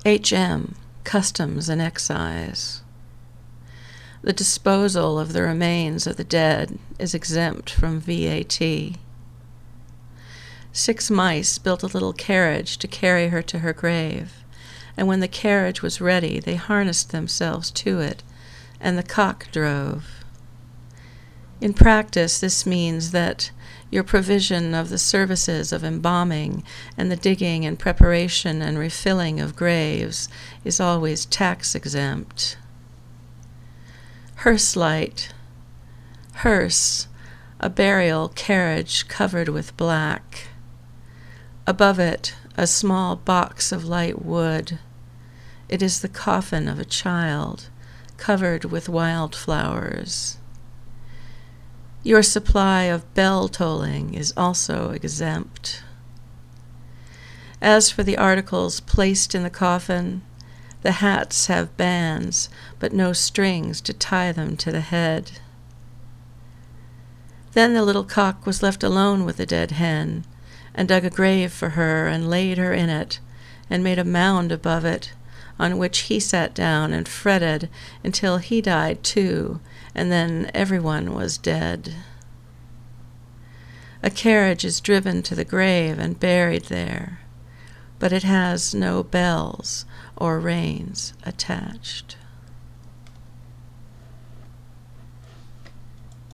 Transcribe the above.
HM, Customs and Excise. The disposal of the remains of the dead is exempt from VAT. 6 mice built a little carriage to carry her to her grave, and when the carriage was ready, they harnessed themselves to it, and the cock drove. In practice, this means that your provision of the services of embalming and the digging and preparation and refilling of graves is always tax-exempt. Hearse-light. Hearse, a burial carriage covered with black. Above it, a small box of light wood. It is the coffin of a child, covered with wildflowers. Your supply of bell tolling is also exempt. As for the articles placed in the coffin, the hats have bands, but no strings to tie them to the head. Then the little cock was left alone with the dead hen, and dug a grave for her, and laid her in it, and made a mound above it, on which he sat down and fretted until he died too, and then everyone was dead. A carriage is driven to the grave and buried there, but it has no bells or reins attached.